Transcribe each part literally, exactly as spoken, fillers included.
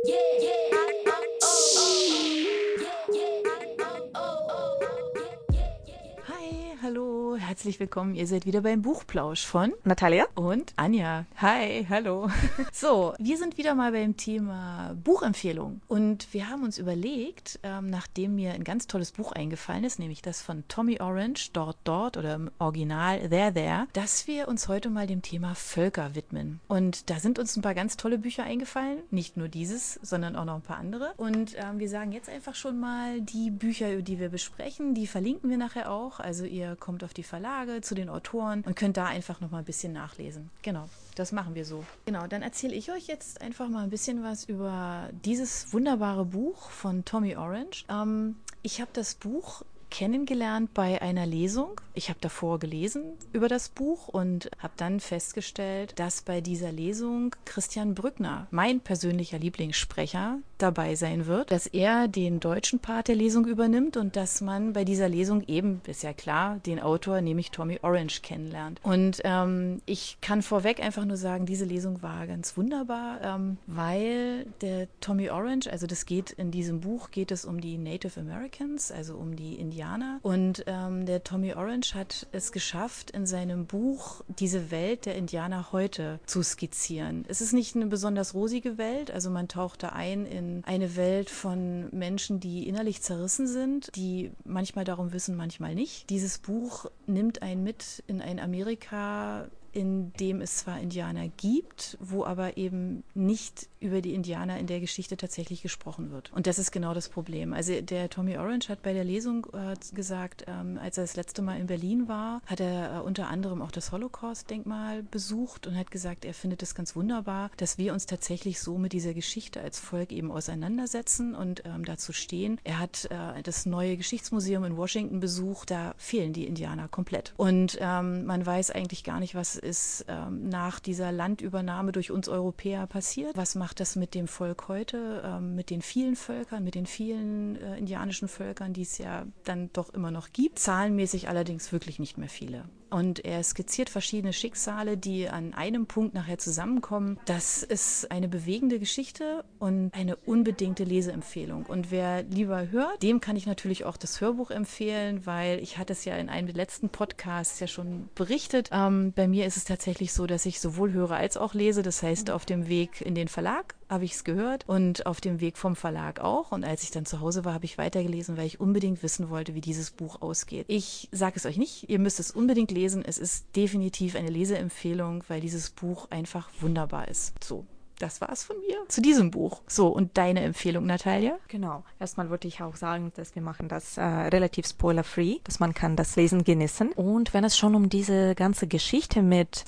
Hi, hallo, herzlich willkommen. Ihr seid wieder beim Buchplausch von Natalia und Anja. Hi, hallo. So, wir sind wieder mal beim Thema Buchempfehlung. Und wir haben uns überlegt, ähm, nachdem mir ein ganz tolles Buch eingefallen ist, nämlich das von Tommy Orange, Dort, Dort oder im Original There, There, dass wir uns heute mal dem Thema Völker widmen. Und da sind uns ein paar ganz tolle Bücher eingefallen. Nicht nur dieses, sondern auch noch ein paar andere. Und ähm, wir sagen jetzt einfach schon mal die Bücher, die wir besprechen, die verlinken wir nachher auch. Also ihr kommt auf die Verlage, zu den Autoren und könnt da einfach noch mal ein bisschen nachlesen. Genau, das machen wir so. Genau, dann erzähle ich euch jetzt einfach mal ein bisschen was über dieses wunderbare Buch von Tommy Orange. Ähm, ich habe das Buch kennengelernt bei einer Lesung. Ich habe davor gelesen über das Buch und habe dann festgestellt, dass bei dieser Lesung Christian Brückner, mein persönlicher Lieblingssprecher, dabei sein wird, dass er den deutschen Part der Lesung übernimmt und dass man bei dieser Lesung eben, ist ja klar, den Autor, nämlich Tommy Orange, kennenlernt. Und ähm, ich kann vorweg einfach nur sagen, diese Lesung war ganz wunderbar, ähm, weil der Tommy Orange, also das geht in diesem Buch, geht es um die Native Americans, also um die Indianer. Und ähm, der Tommy Orange hat es geschafft, in seinem Buch diese Welt der Indianer heute zu skizzieren. Es ist nicht eine besonders rosige Welt, also man taucht da ein in eine Welt von Menschen, die innerlich zerrissen sind, die manchmal darum wissen, manchmal nicht. Dieses Buch nimmt einen mit in ein Amerika, in dem es zwar Indianer gibt, wo aber eben nicht über die Indianer in der Geschichte tatsächlich gesprochen wird. Und das ist genau das Problem. Also der Tommy Orange hat bei der Lesung äh, gesagt, ähm, als er das letzte Mal in Berlin war, hat er äh, unter anderem auch das Holocaust-Denkmal besucht und hat gesagt, er findet es ganz wunderbar, dass wir uns tatsächlich so mit dieser Geschichte als Volk eben auseinandersetzen und ähm, dazu stehen. Er hat äh, das neue Geschichtsmuseum in Washington besucht, da fehlen die Indianer komplett. Und ähm, man weiß eigentlich gar nicht, was ist ähm, nach dieser Landübernahme durch uns Europäer passiert. Was macht das mit dem Volk heute, ähm, mit den vielen Völkern, mit den vielen äh, indianischen Völkern, die es ja dann doch immer noch gibt. Zahlenmäßig allerdings wirklich nicht mehr viele. Und er skizziert verschiedene Schicksale, die an einem Punkt nachher zusammenkommen. Das ist eine bewegende Geschichte und eine unbedingte Leseempfehlung. Und wer lieber hört, dem kann ich natürlich auch das Hörbuch empfehlen, weil ich hatte es ja in einem der letzten Podcasts ja schon berichtet. Ähm, bei mir ist es tatsächlich so, dass ich sowohl höre als auch lese. Das heißt, auf dem Weg in den Verlag habe ich es gehört und auf dem Weg vom Verlag auch. Und als ich dann zu Hause war, habe ich weitergelesen, weil ich unbedingt wissen wollte, wie dieses Buch ausgeht. Ich sage es euch nicht, ihr müsst es unbedingt lesen. Es ist definitiv eine Leseempfehlung, weil dieses Buch einfach wunderbar ist. So, das war's von mir zu diesem Buch. So, und deine Empfehlung, Natalia? Genau. Erstmal würde ich auch sagen, dass wir machen das äh, relativ spoiler-free, dass man kann das Lesen genießen. Und wenn es schon um diese ganze Geschichte mit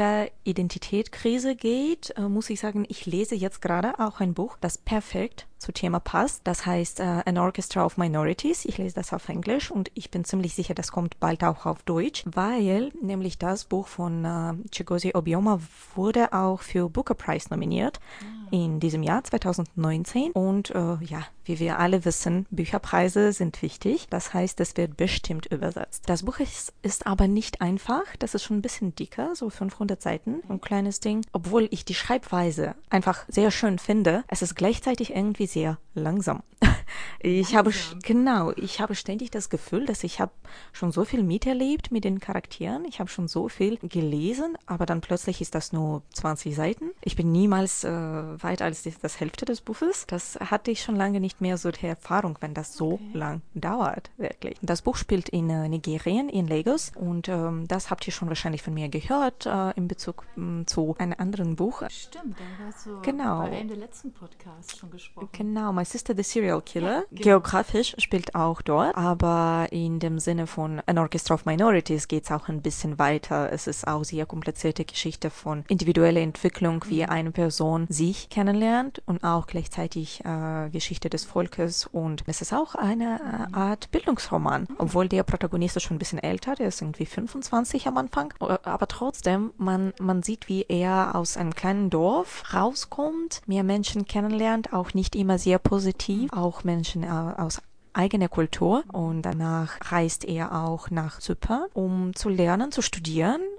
Völkeridentität-Krise geht, äh, muss ich sagen, ich lese jetzt gerade auch ein Buch, das perfekt zu Thema passt. Das heißt uh, An Orchestra of Minorities. Ich lese das auf Englisch und ich bin ziemlich sicher, das kommt bald auch auf Deutsch, weil nämlich das Buch von uh, Chigozie Obioma wurde auch für Booker Prize nominiert ah. in diesem Jahr zwanzig neunzehn. Und uh, ja, wie wir alle wissen, Bücherpreise sind wichtig. Das heißt, es wird bestimmt übersetzt. Das Buch ist, ist aber nicht einfach. Das ist schon ein bisschen dicker, so fünfhundert Seiten, ein kleines Ding. Obwohl ich die Schreibweise einfach sehr schön finde, es ist gleichzeitig irgendwie sehr langsam. Ich langsam. habe, genau, ich habe ständig das Gefühl, dass ich habe schon so viel miterlebt mit den Charakteren. Ich habe schon so viel gelesen, aber dann plötzlich ist das nur zwanzig Seiten. Ich bin niemals äh, weiter als das, das Hälfte des Buches. Das hatte ich schon lange nicht mehr so die Erfahrung, wenn das so okay. lang dauert, wirklich. Das Buch spielt in äh, Nigerien, in Lagos und ähm, das habt ihr schon wahrscheinlich von mir gehört äh, in Bezug äh, zu einem anderen Buch. Stimmt, da hast du genau. bei einem der letzten Podcasts schon gesprochen. Genau, My Sister the Serial Killer. Ja, genau. Geografisch spielt auch dort, aber in dem Sinne von An Orchestra of Minorities geht es auch ein bisschen weiter. Es ist auch sehr komplizierte Geschichte von individueller Entwicklung, wie eine Person sich kennenlernt und auch gleichzeitig äh, Geschichte des Volkes, und es ist auch eine äh, Art Bildungsroman, obwohl der Protagonist ist schon ein bisschen älter, der ist irgendwie fünfundzwanzig am Anfang, aber trotzdem, man, man sieht, wie er aus einem kleinen Dorf rauskommt, mehr Menschen kennenlernt, auch nicht immer sehr positiv, auch Menschen äh, aus eigene Kultur, und danach reist er auch nach Zypern, um zu lernen, zu studieren,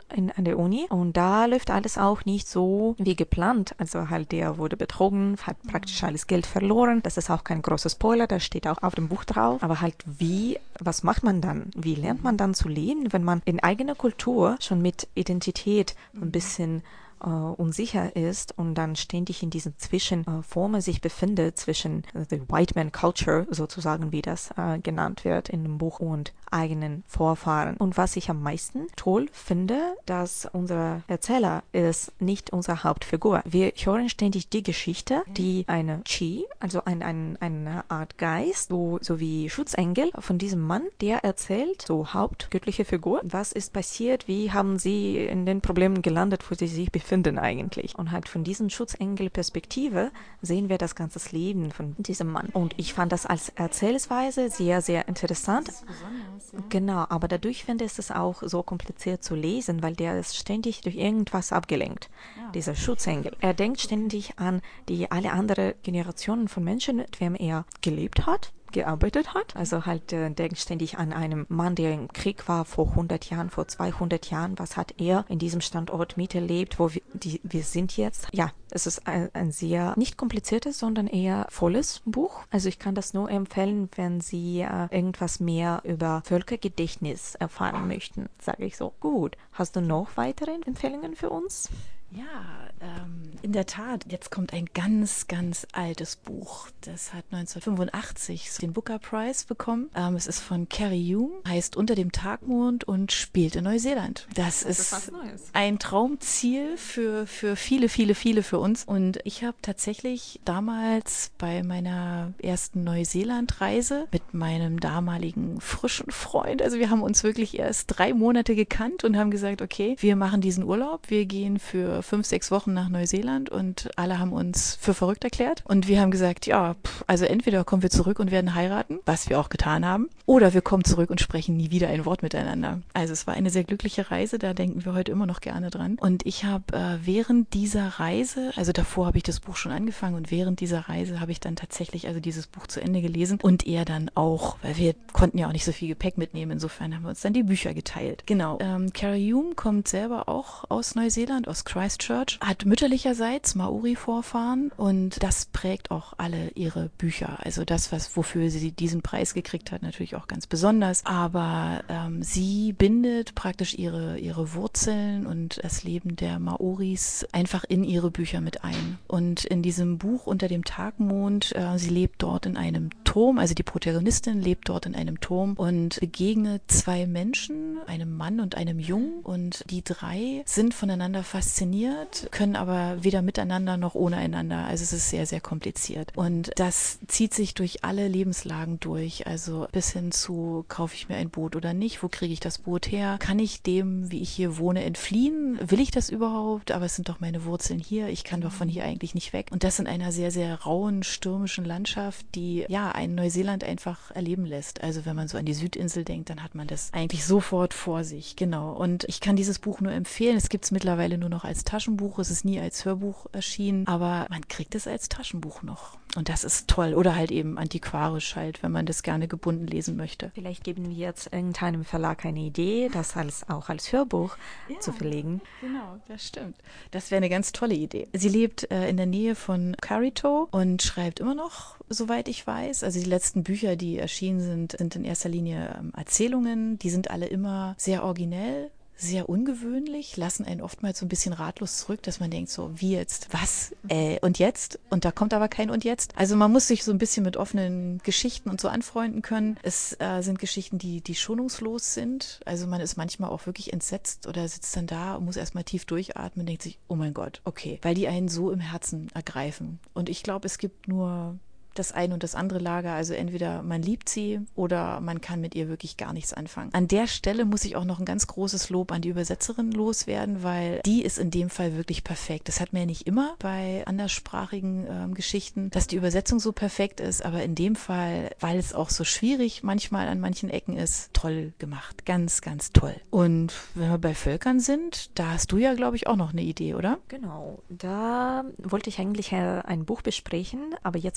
in, an der Uni und da läuft alles auch nicht so wie geplant. Also halt, der wurde betrogen, hat praktisch alles Geld verloren. Das ist auch kein großer Spoiler, das steht auch auf dem Buch drauf. Aber halt wie, was macht man dann? Wie lernt man dann zu leben, wenn man in eigener Kultur schon mit Identität ein bisschen Uh, unsicher ist und dann ständig in diesen Zwischenformen uh, sich befindet, zwischen uh, the White Man Culture, sozusagen wie das uh, genannt wird in dem Buch, und eigenen Vorfahren. Und was ich am meisten toll finde, dass unser Erzähler ist nicht unsere Hauptfigur. Wir hören ständig die Geschichte, die eine Chi, also ein, ein, eine Art Geist, so, so wie Schutzengel von diesem Mann, der erzählt, so hauptgöttliche Figur, was ist passiert, wie haben sie in den Problemen gelandet, wo sie sich befinden eigentlich. Und halt von diesem Schutzengel-Perspektive sehen wir das ganze Leben von diesem Mann. Und ich fand das als Erzählweise sehr, sehr interessant. Ja. Genau, aber dadurch finde ich es auch so kompliziert zu lesen, weil der ist ständig durch irgendwas abgelenkt, ja. Dieser Schutzengel. Er denkt ständig an die alle anderen Generationen von Menschen, mit wem er gelebt hat, gearbeitet hat. Also halt äh, denkt ständig an einen Mann, der im Krieg war vor hundert Jahren, vor zweihundert Jahren. Was hat er in diesem Standort miterlebt, wo wir, die, wir sind jetzt? Ja, es ist ein, ein sehr nicht kompliziertes, sondern eher volles Buch. Also ich kann das nur empfehlen, wenn Sie äh, irgendwas mehr über Völkergedächtnis erfahren möchten, sage ich so. Gut, hast du noch weitere Empfehlungen für uns? Ja, ähm, in der Tat. Jetzt kommt ein ganz, ganz altes Buch. Das hat neunzehnhundertfünfundachtzig den Booker Prize bekommen. Ähm, es ist von Carrie Hume, heißt Unter dem Tagmond und spielt in Neuseeland. Das, das ist, ist ein Traumziel für, für viele, viele, viele für uns. Und ich habe tatsächlich damals bei meiner ersten Neuseeland-Reise mit meinem damaligen frischen Freund, also wir haben uns wirklich erst drei Monate gekannt und haben gesagt, okay, wir machen diesen Urlaub, wir gehen für fünf, sechs Wochen nach Neuseeland und alle haben uns für verrückt erklärt. Und wir haben gesagt, ja, pff, also entweder kommen wir zurück und werden heiraten, was wir auch getan haben, oder wir kommen zurück und sprechen nie wieder ein Wort miteinander. Also es war eine sehr glückliche Reise, da denken wir heute immer noch gerne dran. Und ich habe äh, während dieser Reise, also davor habe ich das Buch schon angefangen und während dieser Reise habe ich dann tatsächlich also dieses Buch zu Ende gelesen und er dann auch, weil wir konnten ja auch nicht so viel Gepäck mitnehmen, insofern haben wir uns dann die Bücher geteilt. Genau, ähm, Carrie Hume kommt selber auch aus Neuseeland, aus Christchurch. Christchurch, hat mütterlicherseits Maori-Vorfahren und das prägt auch alle ihre Bücher. Also das, was wofür sie diesen Preis gekriegt hat, natürlich auch ganz besonders. Aber ähm, sie bindet praktisch ihre, ihre Wurzeln und das Leben der Maoris einfach in ihre Bücher mit ein. Und in diesem Buch Unter dem Tagmond, äh, sie lebt dort in einem Turm, also die Protagonistin lebt dort in einem Turm und begegnet zwei Menschen, einem Mann und einem Jungen, und die drei sind voneinander fasziniert, können aber weder miteinander noch ohne einander. Also es ist sehr, sehr kompliziert. Und das zieht sich durch alle Lebenslagen durch. Also bis hin zu, kaufe ich mir ein Boot oder nicht? Wo kriege ich das Boot her? Kann ich dem, wie ich hier wohne, entfliehen? Will ich das überhaupt? Aber es sind doch meine Wurzeln hier. Ich kann doch von hier eigentlich nicht weg. Und das in einer sehr, sehr rauen, stürmischen Landschaft, die ja ein Neuseeland einfach erleben lässt. Also wenn man so an die Südinsel denkt, dann hat man das eigentlich sofort vor sich. Genau. Und ich kann dieses Buch nur empfehlen. Es gibt es mittlerweile nur noch als Taschenbuch, es ist nie als Hörbuch erschienen, aber man kriegt es als Taschenbuch noch. Und das ist toll. Oder halt eben antiquarisch halt, wenn man das gerne gebunden lesen möchte. Vielleicht geben wir jetzt irgendeinem Verlag eine Idee, das als, auch als Hörbuch ja, zu verlegen. Genau, das stimmt. Das wäre eine ganz tolle Idee. Sie lebt äh, in der Nähe von Carito und schreibt immer noch, soweit ich weiß. Also die letzten Bücher, die erschienen sind, sind in erster Linie ähm, Erzählungen. Die sind alle immer sehr originell, sehr ungewöhnlich, lassen einen oftmals so ein bisschen ratlos zurück, dass man denkt so, wie jetzt, was, äh, und jetzt? Und da kommt aber kein und jetzt. Also man muss sich so ein bisschen mit offenen Geschichten und so anfreunden können. Es äh, sind Geschichten, die, die schonungslos sind. Also man ist manchmal auch wirklich entsetzt oder sitzt dann da und muss erstmal tief durchatmen und denkt sich, oh mein Gott, okay, weil die einen so im Herzen ergreifen. Und ich glaube, es gibt nur das eine und das andere Lager, also entweder man liebt sie oder man kann mit ihr wirklich gar nichts anfangen. An der Stelle muss ich auch noch ein ganz großes Lob an die Übersetzerin loswerden, weil die ist in dem Fall wirklich perfekt. Das hat man ja nicht immer bei anderssprachigen ähm, Geschichten, dass die Übersetzung so perfekt ist, aber in dem Fall, weil es auch so schwierig manchmal an manchen Ecken ist, toll gemacht. Ganz, ganz toll. Und wenn wir bei Völkern sind, da hast du ja, glaube ich, auch noch eine Idee, oder? Genau. Da wollte ich eigentlich ein Buch besprechen, aber jetzt weiß ich auch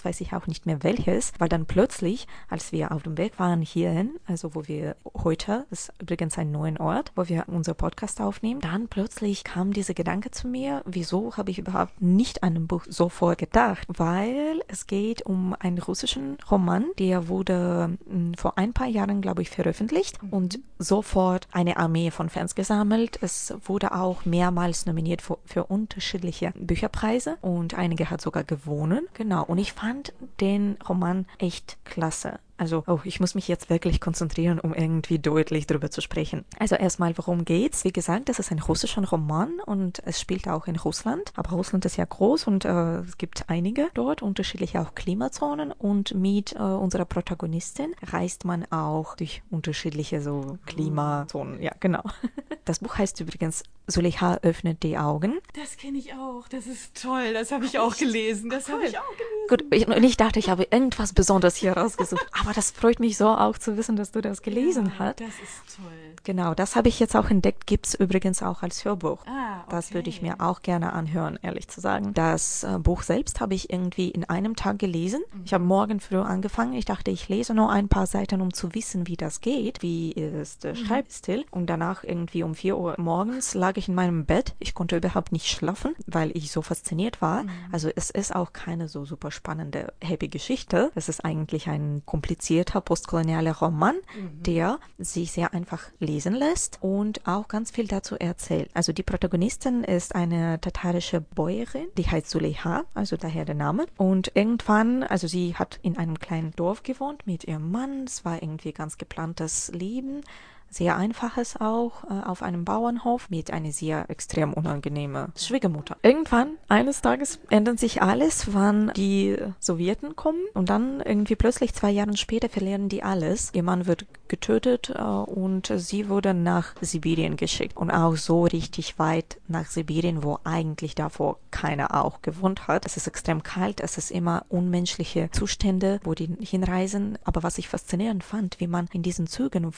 nicht mehr welches, weil dann plötzlich, als wir auf dem Weg waren hierhin, also wo wir heute, das ist übrigens ein neuer Ort, wo wir unser Podcast aufnehmen, dann plötzlich kam dieser Gedanke zu mir, wieso habe ich überhaupt nicht an ein Buch sofort gedacht, weil es geht um einen russischen Roman, der wurde mh, vor ein paar Jahren, glaube ich, veröffentlicht mhm. und sofort eine Armee von Fans gesammelt. Es wurde auch mehrmals nominiert für, für unterschiedliche Bücherpreise und einige hat sogar gewonnen. Genau, und ich fand den Roman echt klasse. Also, oh, ich muss mich jetzt wirklich konzentrieren, um irgendwie deutlich darüber zu sprechen. Also erstmal, worum geht's? Wie gesagt, das ist ein russischer Roman und es spielt auch in Russland. Aber Russland ist ja groß und äh, es gibt einige dort, unterschiedliche auch Klimazonen. Und mit äh, unserer Protagonistin reist man auch durch unterschiedliche so Klimazonen. Ja, genau. Das Buch heißt übrigens Suleika öffnet die Augen. Das kenne ich auch. Das ist toll. Das habe ich auch gelesen. Das habe ich auch gelesen. Gut, ich, und ich dachte, ich habe irgendwas Besonderes hier rausgesucht. Aber das freut mich so auch zu wissen, dass du das gelesen ja, hast. Das ist toll. Genau, das habe ich jetzt auch entdeckt. Gibt es übrigens auch als Hörbuch. Ah, okay. Das würde ich mir auch gerne anhören, ehrlich zu sagen. Das äh, Buch selbst habe ich irgendwie in einem Tag gelesen. Mhm. Ich habe morgen früh angefangen. Ich dachte, ich lese nur ein paar Seiten, um zu wissen, wie das geht. Wie ist der mhm. Schreibstil. Und danach irgendwie um vier Uhr morgens lag ich in meinem Bett. Ich konnte überhaupt nicht schlafen, weil ich so fasziniert war. Mhm. Also es ist auch keine so super spannende, happy Geschichte. Es ist eigentlich ein komplizierter postkolonialer Roman, mhm. der sich sehr einfach lesen lässt und auch ganz viel dazu erzählt. Also die Protagonistin ist eine tatarische Bäuerin, die heißt Suleika, also daher der Name. Und irgendwann, also sie hat in einem kleinen Dorf gewohnt mit ihrem Mann. Es war irgendwie ganz geplantes Leben. Sehr einfaches auch, äh, auf einem Bauernhof mit einer sehr extrem unangenehmen Schwiegermutter. Irgendwann, eines Tages, ändert sich alles, wann die Sowjeten kommen und dann irgendwie plötzlich zwei Jahre später verlieren die alles. Ihr Mann wird getötet äh, und sie wurde nach Sibirien geschickt und auch so richtig weit nach Sibirien, wo eigentlich davor keiner auch gewohnt hat. Es ist extrem kalt, es ist immer unmenschliche Zustände, wo die hinreisen. Aber was ich faszinierend fand, wie man in diesen Zügen,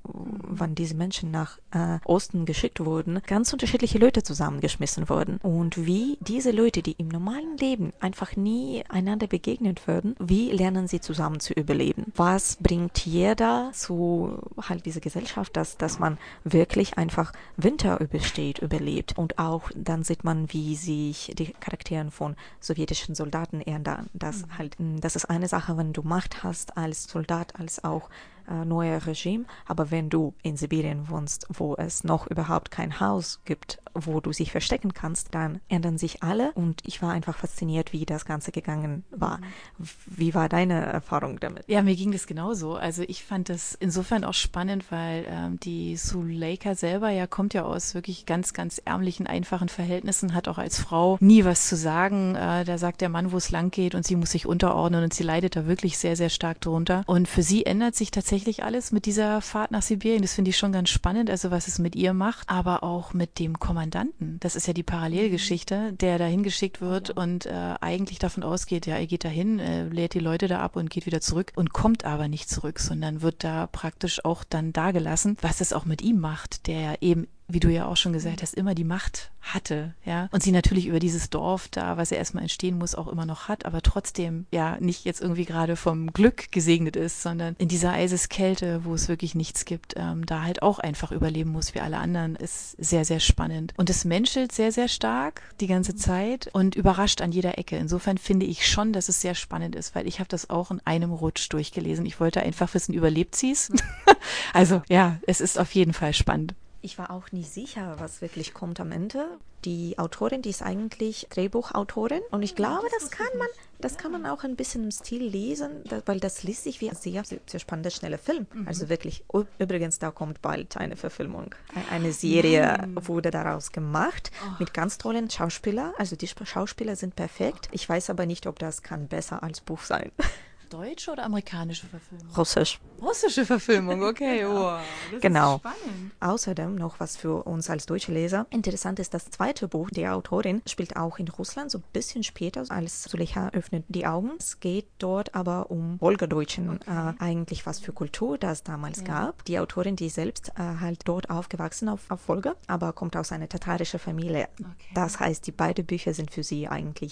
wann diese Menschen nach äh, Osten geschickt wurden, ganz unterschiedliche Leute zusammengeschmissen wurden. Und wie diese Leute, die im normalen Leben einfach nie einander begegnet würden, wie lernen sie zusammen zu überleben? Was bringt jeder zu halt diese Gesellschaft, dass, dass man wirklich einfach Winter übersteht, überlebt? Und auch dann sieht man, wie sich die Charaktere von sowjetischen Soldaten ändern. Das mhm. halt, das ist eine Sache, wenn du Macht hast als Soldat, als auch äh, neuer Regime, aber wenn du in Sibirien wohnst, wo es noch überhaupt kein Haus gibt, wo du sich verstecken kannst, dann ändern sich alle und ich war einfach fasziniert, wie das Ganze gegangen war. Mhm. Wie war deine Erfahrung damit? Ja, mir ging das genauso. Also ich fand das insofern auch spannend, weil ähm, die Suleika selber ja kommt ja aus wirklich ganz, ganz ärmlichen, einfachen Verhältnissen, hat auch als Frau nie was zu sagen. Äh, da sagt der Mann, wo es lang geht und sie muss sich unterordnen und sie leidet da wirklich sehr, sehr stark drunter. Und für sie ändert sich tatsächlich alles mit dieser Fahrt nach Sibirien. Das finde ich schon ganz spannend, also was es mit ihr macht, aber auch mit dem Kommandanten. Das ist ja die Parallelgeschichte, der dahin geschickt wird ja. und äh, eigentlich davon ausgeht, ja, er geht dahin, äh, lädt die Leute da ab und geht wieder zurück und kommt aber nicht zurück, sondern wird da praktisch auch dann dagelassen, was es auch mit ihm macht, der eben, wie du ja auch schon gesagt hast, immer die Macht hatte, ja. Und sie natürlich über dieses Dorf da, was er erstmal entstehen muss, auch immer noch hat, aber trotzdem ja nicht jetzt irgendwie gerade vom Glück gesegnet ist, sondern in dieser Eiseskälte, wo es wirklich nichts gibt, ähm, da halt auch einfach überleben muss wie alle anderen, ist sehr, sehr spannend. Und es menschelt sehr, sehr stark die ganze Zeit und überrascht an jeder Ecke. Insofern finde ich schon, dass es sehr spannend ist, weil ich habe das auch in einem Rutsch durchgelesen. Ich wollte einfach wissen, überlebt sie es? Also ja, es ist auf jeden Fall spannend. Ich war auch nie sicher, was wirklich kommt am Ende. Die Autorin, die ist eigentlich Drehbuchautorin und ich glaube, das kann man, das kann man auch ein bisschen im Stil lesen, weil das liest sich wie ein sehr, sehr spannender, schneller Film. Mhm. Also wirklich, übrigens, da kommt bald eine Verfilmung. Eine Serie mhm. wurde daraus gemacht oh. mit ganz tollen Schauspielern. Also die Schauspieler sind perfekt. Ich weiß aber nicht, ob das kann besser als Buch sein. Deutsche oder amerikanische Verfilmung? Russisch. Russische Verfilmung, okay. Genau. Wow, das genau. ist spannend. Außerdem noch was für uns als deutsche Leser. Interessant ist, das zweite Buch der Autorin spielt auch in Russland, so ein bisschen später, als Suleika öffnet die Augen. Es geht dort aber um Wolgadeutschen, okay. äh, eigentlich was für Kultur das damals ja. gab. Die Autorin, die selbst äh, halt dort aufgewachsen auf, auf Wolga, aber kommt aus einer tatarischen Familie. Okay. Das heißt, die beiden Bücher sind für sie eigentlich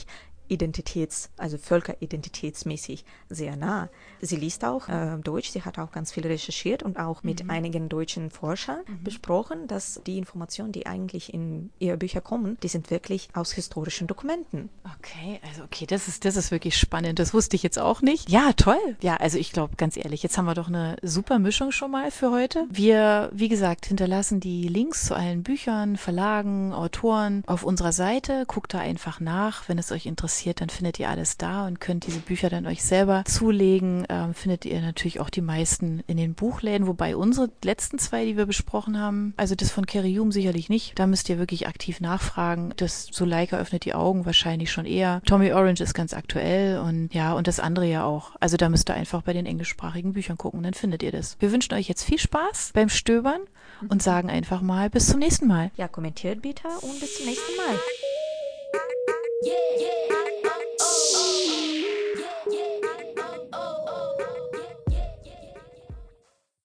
Identitäts, also völkeridentitätsmäßig sehr nah. Sie liest auch äh, Deutsch, sie hat auch ganz viel recherchiert und auch mit mhm. einigen deutschen Forschern mhm. besprochen, dass die Informationen, die eigentlich in ihre Bücher kommen, die sind wirklich aus historischen Dokumenten. Okay, also okay, das ist, das ist wirklich spannend. Das wusste ich jetzt auch nicht. Ja, toll. Ja, also ich glaube, ganz ehrlich, jetzt haben wir doch eine super Mischung schon mal für heute. Wir, wie gesagt, hinterlassen die Links zu allen Büchern, Verlagen, Autoren auf unserer Seite. Guckt da einfach nach, wenn es euch interessiert. Dann findet ihr alles da und könnt diese Bücher dann euch selber zulegen. Ähm, findet ihr natürlich auch die meisten in den Buchläden, wobei unsere letzten zwei, die wir besprochen haben, also das von Carrie Hume sicherlich nicht. Da müsst ihr wirklich aktiv nachfragen. Das Suleika öffnet die Augen wahrscheinlich schon eher. Tommy Orange ist ganz aktuell und ja, und das andere ja auch. Also da müsst ihr einfach bei den englischsprachigen Büchern gucken, dann findet ihr das. Wir wünschen euch jetzt viel Spaß beim Stöbern und sagen einfach mal bis zum nächsten Mal. Ja, kommentiert bitte und bis zum nächsten Mal. Yeah, yeah.